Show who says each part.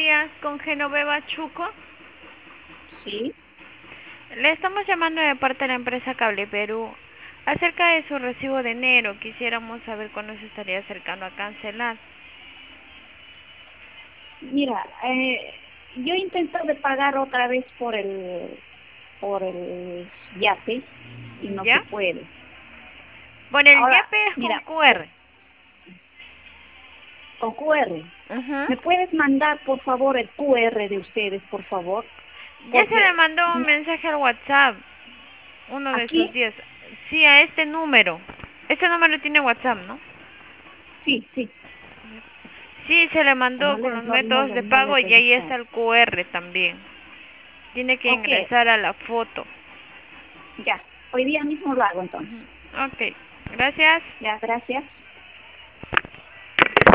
Speaker 1: días, con Genoveva Chuco.
Speaker 2: Sí,
Speaker 1: Le estamos llamando de parte de la empresa Cable Perú. Acerca de su recibo de enero, quisiéramos saber cuándo se estaría acercando a cancelar.
Speaker 2: mira, yo intento de pagar otra vez por el Yape y no se
Speaker 1: ¿Ya?
Speaker 2: puede.
Speaker 1: Bueno, el
Speaker 2: Ahora,
Speaker 1: YAPE es con
Speaker 2: mira,
Speaker 1: QR.
Speaker 2: con QR,
Speaker 1: Ujú.
Speaker 2: ¿me puedes mandar por favor el QR de ustedes, por favor?
Speaker 1: Ya se le
Speaker 2: Porque
Speaker 1: mandó un mensaje al WhatsApp uno de estos
Speaker 2: aquí,
Speaker 1: días. Sí, a este número. Este número tiene WhatsApp, ¿no?
Speaker 2: sí, sí,
Speaker 1: Sí, se le mandó con los métodos de
Speaker 2: no le he
Speaker 1: pago y ahí está
Speaker 2: revisado.
Speaker 1: el QR también. Tiene que
Speaker 2: Ok,
Speaker 1: ingresar a la foto.
Speaker 2: ya, hoy día mismo lo hago entonces.
Speaker 1: Ujú. Ok, gracias.
Speaker 2: Ya, gracias.